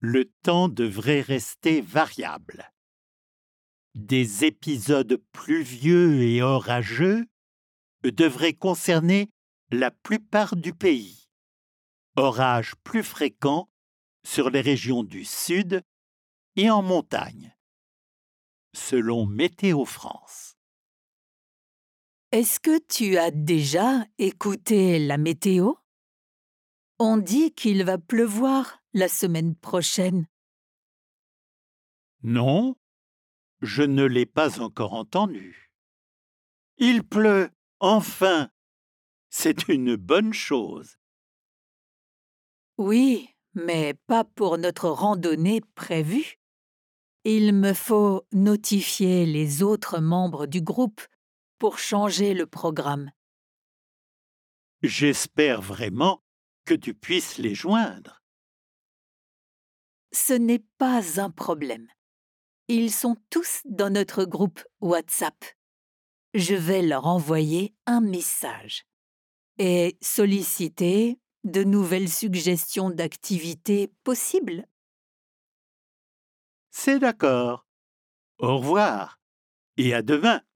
Le temps devrait rester variable. Des épisodes pluvieux et orageux devraient concerner la plupart du pays. Orages plus fréquents sur les régions du sud et en montagne, selon Météo France. Est-ce que tu as déjà écouté la météo? On dit qu'il va pleuvoir la semaine prochaine. Non, je ne l'ai pas encore entendu. Il pleut, enfin! C'est une bonne chose. Oui, mais pas pour notre randonnée prévue. Il me faut notifier les autres membres du groupe pour changer le programme. J'espère vraiment que tu puisses les joindre. Ce n'est pas un problème. Ils sont tous dans notre groupe WhatsApp. Je vais leur envoyer un message et solliciter de nouvelles suggestions d'activités possibles. C'est d'accord. Au revoir et à demain.